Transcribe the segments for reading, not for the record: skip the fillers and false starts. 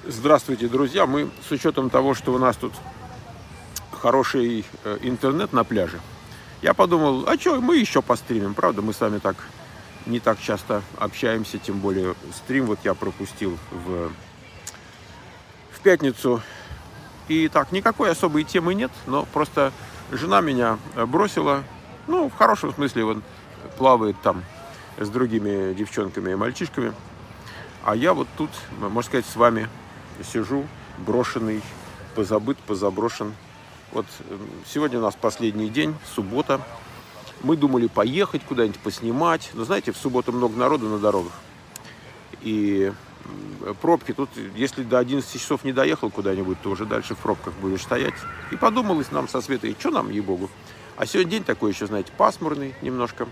Здравствуйте, друзья. Мы с учетом того, что у нас тут хороший интернет на пляже, я подумал, а что, мы еще постримим, правда? Мы с вами так не так часто общаемся, тем более стрим вот я пропустил в пятницу. И так, никакой особой темы нет, но просто жена меня бросила, ну, в хорошем смысле, он плавает там с другими девчонками и мальчишками. А я вот тут, можно сказать, с вами сижу, брошенный, позабыт, позаброшен. Вот сегодня у нас последний день, суббота. Мы думали поехать куда-нибудь поснимать. Но знаете, в субботу много народу на дорогах. И пробки тут, если до 11 часов не доехал куда-нибудь, то уже дальше в пробках будешь стоять. И подумалось нам со Светой, что нам, ей-богу. А сегодня день такой еще, знаете, пасмурный немножко.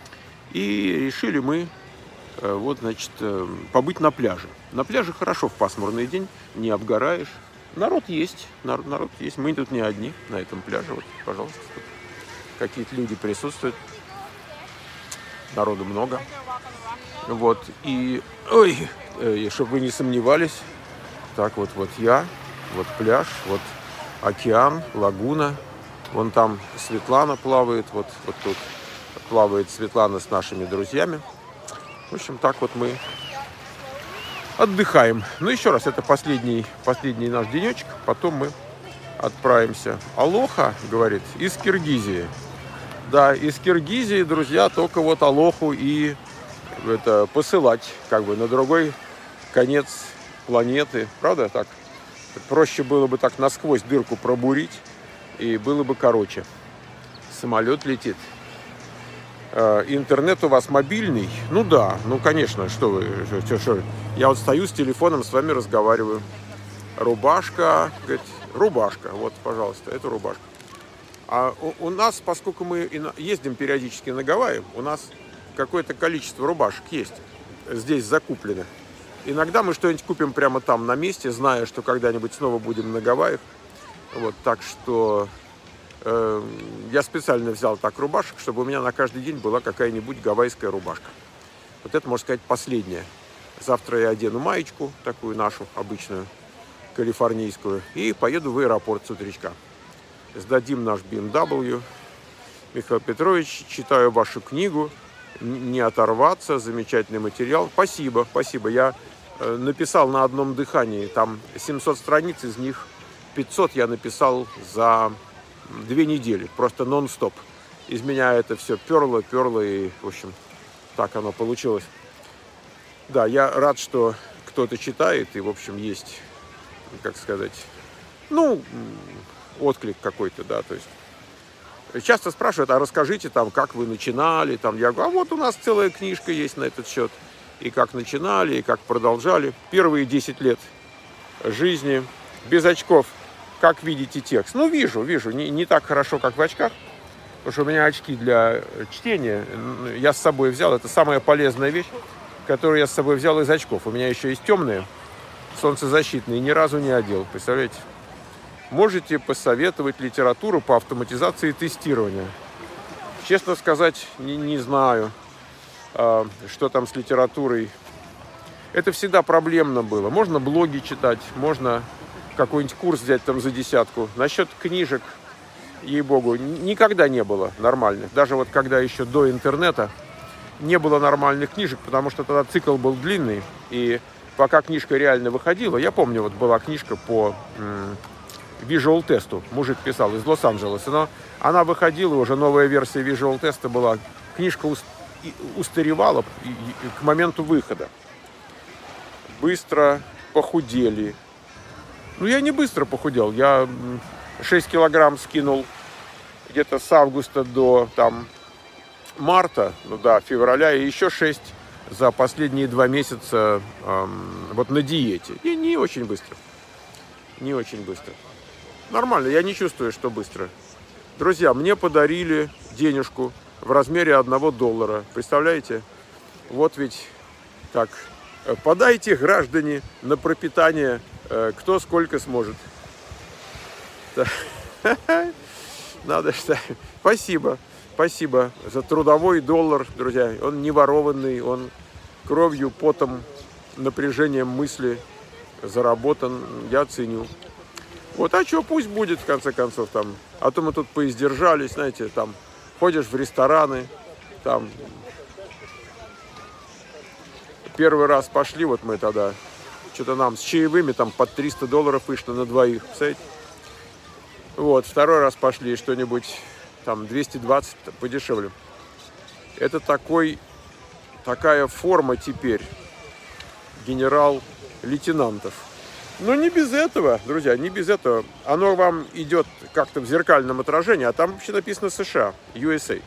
И решили мы вот, значит, побыть на пляже. На пляже хорошо в пасмурный день, не обгораешь. Народ есть, народ есть. Мы тут не одни на этом пляже. Вот, пожалуйста, тут какие-то люди присутствуют. Народу много. Вот, и, чтобы вы не сомневались, так вот я, вот пляж, вот океан, лагуна. Вон там Светлана плавает, вот тут плавает Светлана с нашими друзьями. В общем, так вот мы отдыхаем. Ну, еще раз, это последний наш денечек. Потом мы отправимся. Алоха, говорит, из Киргизии. Да, из Киргизии, друзья, только вот алоху и посылать, как бы, на другой конец планеты. Правда, так? Проще было бы так насквозь дырку пробурить, и было бы короче. Самолет летит. Интернет у вас мобильный? Ну да, ну конечно, что вы, что? Я вот стою с телефоном, с вами разговариваю. Рубашка, говорит, рубашка, вот, пожалуйста, это рубашка. А у нас, поскольку мы ездим периодически на Гавайи, у нас какое-то количество рубашек есть здесь закуплено. Иногда мы что-нибудь купим прямо там на месте, зная, что когда-нибудь снова будем на Гавайях. Вот, так что я специально взял так рубашек, чтобы у меня на каждый день была какая-нибудь гавайская рубашка. Вот это, можно сказать, последняя. Завтра я одену маечку, такую нашу, обычную, калифорнийскую, и поеду в аэропорт с утречка. Сдадим наш BMW. Михаил Петрович, читаю вашу книгу, не оторваться, замечательный материал. Спасибо. Я написал на одном дыхании, там 700 страниц, из них 500 я написал за 2 недели, просто нон-стоп. Из меня это все перло, и, в общем, так оно получилось. Да, я рад, что кто-то читает, и, в общем, есть, как сказать, ну, отклик какой-то, да, то есть. Часто спрашивают, а расскажите там, как вы начинали, там, я говорю, а вот у нас целая книжка есть на этот счет, и как начинали, и как продолжали. Первые 10 лет жизни без очков. Как видите текст? Ну, вижу. Не так хорошо, как в очках. Потому что у меня очки для чтения. Я с собой взял. Это самая полезная вещь, которую я с собой взял из очков. У меня еще есть темные, солнцезащитные. Ни разу не одел. Представляете? Можете посоветовать литературу по автоматизации тестирования? Честно сказать, не знаю, что там с литературой. Это всегда проблемно было. Можно блоги читать, можно какой-нибудь курс взять там за 10. Насчет книжек, ей-богу, никогда не было нормальных. Даже вот когда еще до интернета не было нормальных книжек, потому что тогда цикл был длинный. И пока книжка реально выходила, я помню, вот была книжка по Visual тесту, мужик писал из Лос-Анджелеса, но она выходила, уже новая версия Visual теста была. Книжка устаревала к моменту выхода. Быстро похудели. Ну, я не быстро похудел. Я 6 килограмм скинул где-то с августа до марта, февраля, и еще 6 за последние 2 месяца вот на диете. И не очень быстро. Нормально, я не чувствую, что быстро. Друзья, мне подарили денежку в размере $1. Представляете? Вот ведь так. Подайте, граждане, на пропитание, кто сколько сможет. Надо что. Спасибо за трудовой доллар, друзья. Он не ворованный, он кровью, потом, напряжением мысли заработан, я ценю. Вот, а что, пусть будет, в конце концов, там. А то мы тут поиздержались, знаете, там, ходишь в рестораны, там. Первый раз пошли, вот мы тогда, что-то нам с чаевыми, там, под $300 вышло на двоих, представляете? Вот, второй раз пошли, что-нибудь, там, 220, подешевле. Это такая форма теперь генерал-лейтенантов. Но не без этого, друзья, не без этого. Оно вам идет как-то в зеркальном отражении, а там вообще написано США, USA.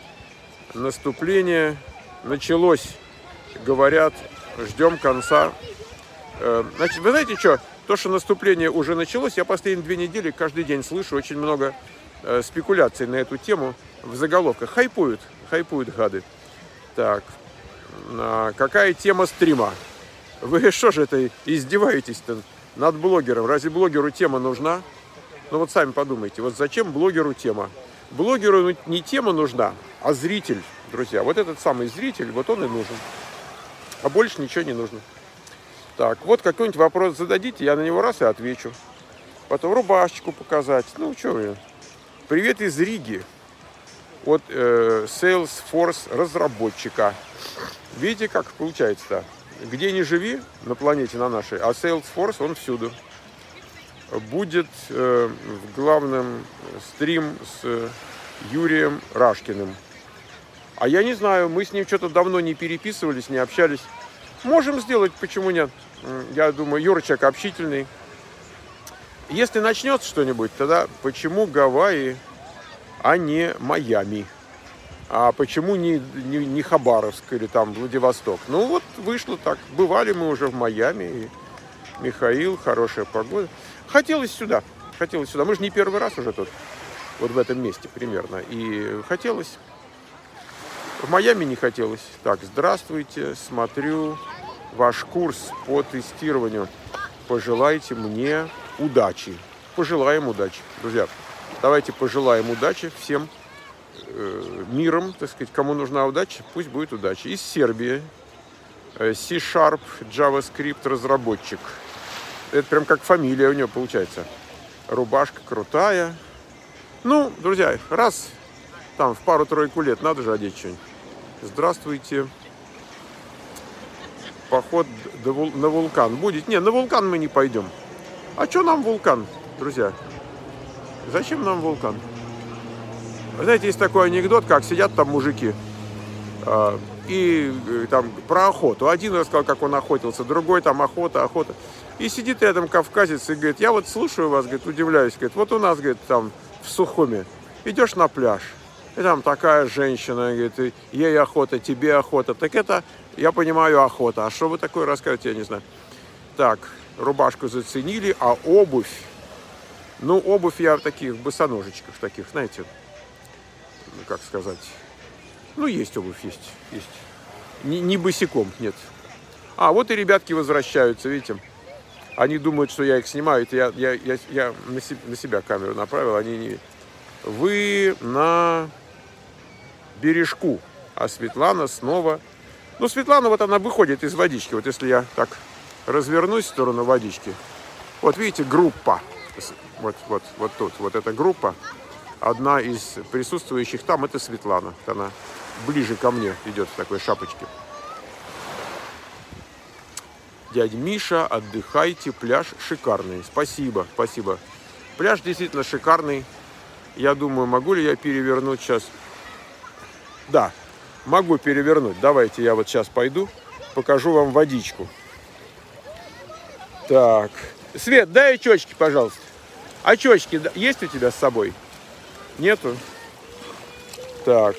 Наступление началось, говорят, ждем конца. Значит, вы знаете что? То, что наступление уже началось, я последние 2 недели каждый день слышу очень много спекуляций на эту тему в заголовках. Хайпуют гады. Так, какая тема стрима? Вы что же это издеваетесь-то над блогером? Разве блогеру тема нужна? Ну вот сами подумайте, вот зачем блогеру тема? Блогеру не тема нужна, а зритель, друзья. Вот этот самый зритель, вот он и нужен. А больше ничего не нужно. Так, вот какой-нибудь вопрос зададите, я на него раз и отвечу. Потом рубашечку показать. Ну, что вы. Привет из Риги. От Salesforce разработчика. Видите, как получается-то? Где ни живи на планете, на нашей, а Salesforce, он всюду. Будет в главном стрим с Юрием Рашкиным. А я не знаю, мы с ним что-то давно не переписывались, не общались. Можем сделать, почему нет? Я думаю, Юра человек общительный. Если начнется что-нибудь, тогда почему Гавайи, а не Майами? А почему не Хабаровск или там Владивосток? Ну вот вышло так. Бывали мы уже в Майами. И Михаил, хорошая погода. Хотелось сюда. Мы же не первый раз уже тут. Вот в этом месте примерно. И хотелось. В Майами не хотелось. Так, здравствуйте. Смотрю ваш курс по тестированию. Пожелайте мне удачи. Пожелаем удачи. Друзья, давайте пожелаем удачи всем миром, так сказать, кому нужна удача, пусть будет удача. Из Сербии. C-Sharp, JavaScript разработчик. Это прям как фамилия у него получается. Рубашка крутая. Ну, друзья, раз там в пару-тройку лет надо же одеть что-нибудь. Здравствуйте. Поход на вулкан будет? Не, на вулкан мы не пойдем. А что нам вулкан, друзья? Зачем нам вулкан? Вы знаете, есть такой анекдот, как сидят там мужики и там про охоту. Один рассказал, как он охотился, другой там охота. И сидит рядом кавказец и говорит, я вот слушаю вас, говорит, удивляюсь, говорит, вот у нас, говорит, там в Сухуме идешь на пляж, и там такая женщина, говорит, ей охота, тебе охота. Так это, я понимаю, охота. А что вы такое рассказываете, я не знаю. Так, рубашку заценили, а обувь? Ну, обувь я в таких босоножечках, таких, знаете, как сказать. Ну, есть обувь, есть. Не босиком, нет. А, вот и ребятки возвращаются, видите. Они думают, что я их снимаю. Это я на себя камеру направил. Они не... Вы на бережку. А Светлана снова... Ну, Светлана, вот она выходит из водички. Вот если я так развернусь в сторону водички. Вот, видите, группа. Вот тут. Вот эта группа. Одна из присутствующих там, это Светлана. Она ближе ко мне идет в такой шапочке. Дядя Миша, отдыхайте, пляж шикарный. Спасибо. Пляж действительно шикарный. Я думаю, могу ли я перевернуть сейчас? Да, могу перевернуть. Давайте я вот сейчас пойду, покажу вам водичку. Так. Свет, дай очечки, пожалуйста. Очечки есть у тебя с собой? Нету? Так.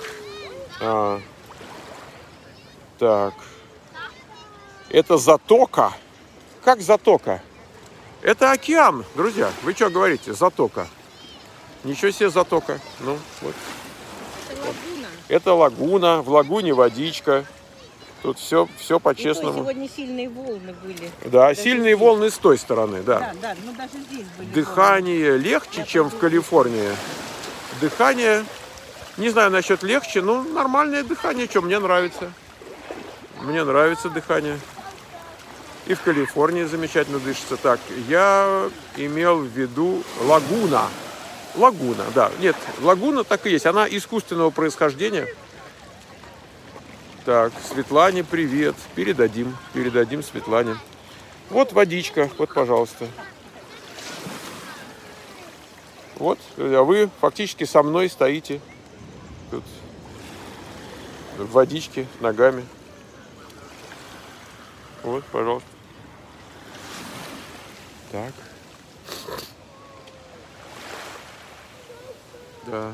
Так. Это затока. Как затока? Это океан, друзья. Вы что говорите? Затока. Ничего себе затока. Ну, вот. Это лагуна. Это лагуна. В лагуне водичка. Тут все по-честному. Сегодня сильные волны были. Да, даже сильные здесь. волны с той стороны, да. Да, ну даже здесь были. Дыхание волны. легче, чем в Калифорнии. Дыхание, не знаю насчет легче, но нормальное дыхание, что мне нравится. Мне нравится дыхание. И в Калифорнии замечательно дышится. Так, я имел в виду лагуна. Лагуна, да. Нет, лагуна так и есть. Она искусственного происхождения. Так, Светлане привет. Передадим Светлане. Вот водичка, вот, пожалуйста. Вот, а вы фактически со мной стоите тут в водичке ногами. Вот, пожалуйста. Так. Да.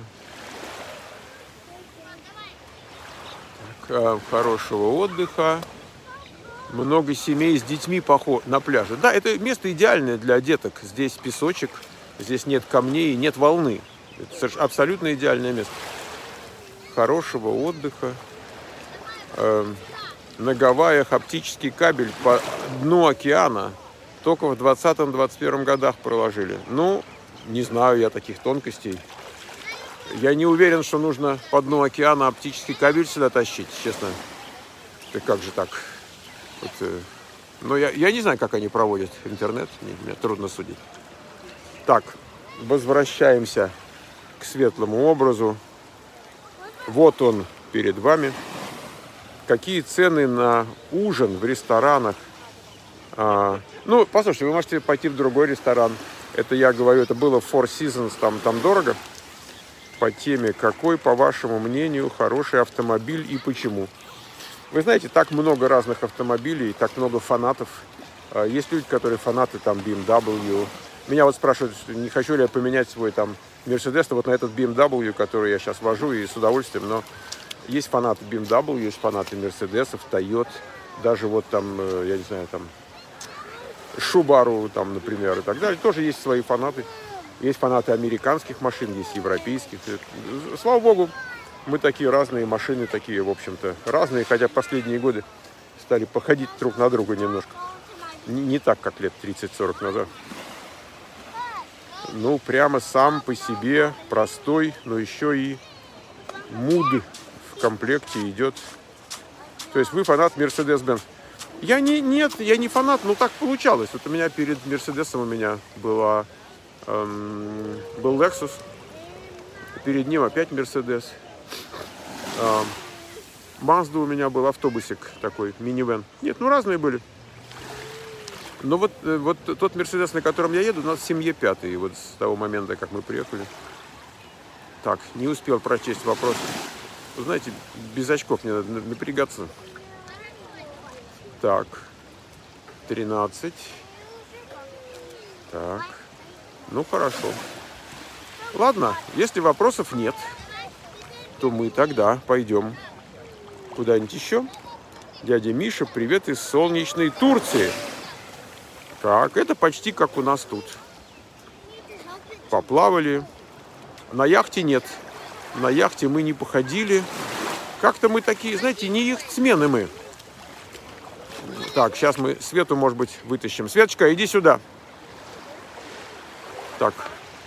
Так, хорошего отдыха. Много семей с детьми на пляже. Да, это место идеальное для деток. Здесь песочек, здесь нет камней, нет волны. Это абсолютно идеальное место. Хорошего отдыха. На Гавайях оптический кабель по дну океана только в 2020-2021 годах проложили. Ну, не знаю я таких тонкостей. Я не уверен, что нужно по дну океана оптический кабель сюда тащить, честно. Да как же так? Вот, но я не знаю, как они проводят интернет. Мне трудно судить. Так, возвращаемся к светлому образу. Вот он перед вами. Какие цены на ужин в ресторанах? Ну, послушайте, вы можете пойти в другой ресторан. Это я говорю, это было в Four Seasons, там дорого. По теме, какой, по вашему мнению, хороший автомобиль и почему? Вы знаете, так много разных автомобилей, так много фанатов. Есть люди, которые фанаты там BMW. Меня вот спрашивают, не хочу ли я поменять свой там Mercedes вот на этот BMW, который я сейчас вожу, и с удовольствием, но есть фанаты BMW, есть фанаты Мерседесов, Toyota, даже вот там, я не знаю, там Subaru, там, например, и так далее. Тоже есть свои фанаты. Есть фанаты американских машин, есть европейских. Слава богу, мы такие разные, машины такие, в общем-то, разные, хотя последние годы стали походить друг на друга немножко. Не так, как лет 30-40 назад. Ну, прямо сам по себе простой, но еще и муд в комплекте идет. То есть вы фанат Mercedes-Benz. Нет, я не фанат, но так получалось. Вот у меня перед Мерседесом был Lexus, перед ним опять Mercedes. Mazda у меня был, автобусик такой, минивэн. Нет, ну разные были. Но вот тот Mercedes, на котором я еду, у нас в семье пятый, вот с того момента, как мы приехали. Так, не успел прочесть вопрос. Вы знаете, без очков мне надо напрягаться. Так, 13. Так, ну хорошо. Ладно, если вопросов нет, то мы тогда пойдем куда-нибудь еще. Дядя Миша, привет из солнечной Турции. Так, это почти как у нас тут. Поплавали. На яхте нет. На яхте мы не походили. Как-то мы такие, знаете, не яхтсмены мы. Так, сейчас мы Свету, может быть, вытащим. Светочка, иди сюда. Так.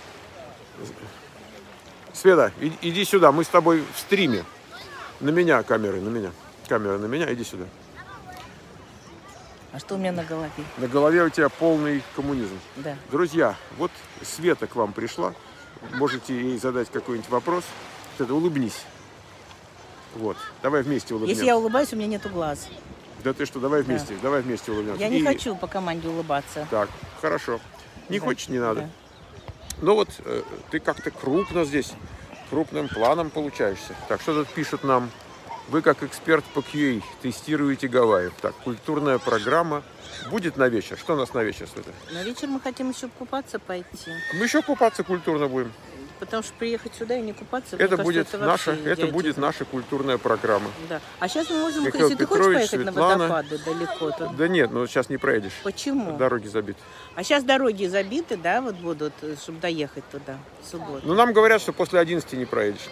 Света, иди сюда. Мы с тобой в стриме. На меня камеры, на меня. Камера на меня, иди сюда. А что у меня на голове? На голове у тебя полный коммунизм. Да. Друзья, вот Света к вам пришла. Можете ей задать какой-нибудь вопрос. Света, улыбнись. Вот. Давай вместе улыбнемся. Если я улыбаюсь, у меня нету глаз. Да ты что, давай вместе. Да. Давай вместе улыбнемся. Я не хочу по команде улыбаться. Так, хорошо. Не да. хочешь, не надо. Да. Ну вот, ты как-то крупно здесь, крупным планом получаешься. Так, что тут пишут нам? Вы как эксперт по QA тестируете Гавайи. Так, культурная программа будет на вечер. Что у нас на вечер, Света? На вечер мы хотим еще купаться пойти. Мы еще купаться культурно будем. Потому что приехать сюда и не купаться, Это мне кажется, это будет наша культурная программа. Да. А сейчас мы можем, Михаил если ты Петрович, хочешь поехать Светлана. на водопады далеко, то... Да нет, ну сейчас не проедешь. Почему? Дороги забиты. А сейчас дороги забиты, да, вот будут, чтобы доехать туда в субботу. Ну нам говорят, что после 11 не проедешь.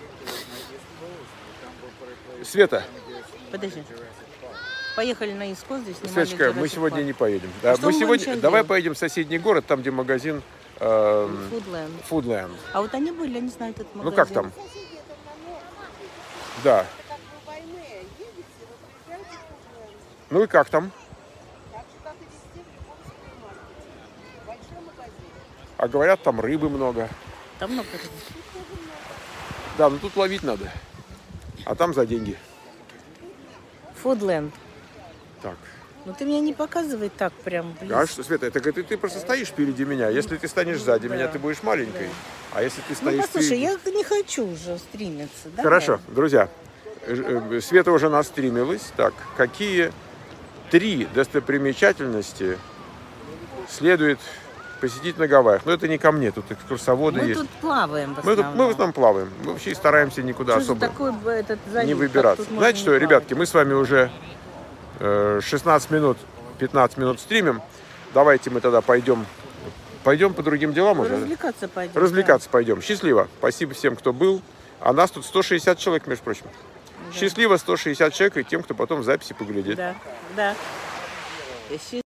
Света. Подожди. Поехали на Иско, здесь снимали Светочка, мы Jurassic сегодня Park. не поедем. Да, Что мы мы сегодня. будем Давай делать? поедем в соседний город, там где магазин Foodland. Foodland. А вот они были, они знают этот магазин. Ну как там? Да. Ну и как там? А говорят, там рыбы много. Там много. Да, ну тут ловить надо. А там за деньги. Фудленд. Так. Ну ты меня не показывай так прям близко. А что, Света, это ты просто стоишь впереди меня. Если ты станешь сзади меня, ты будешь маленькой. А если ты Ну стоишь послушай, впереди... я не хочу уже стримиться. Давай. Хорошо, друзья. Света уже настримилась. Так, какие 3 достопримечательности следует посетить на Гавайях? Но это не ко мне, тут экскурсоводы Мы есть. тут плаваем в Мы основном. в основном плаваем. Мы вообще стараемся никуда Что же особо такой этот залив, не как выбираться. тут Знаете можно что, не ребятки, плавать? мы с вами уже 16 минут, 15 минут стримим. Давайте мы тогда пойдем по другим делам уже. Развлекаться пойдем. Развлекаться пойдем. Счастливо. Спасибо всем, кто был. А нас тут 160 человек, между прочим. Да. Счастливо 160 человек и тем, кто потом в записи поглядит. Да, да.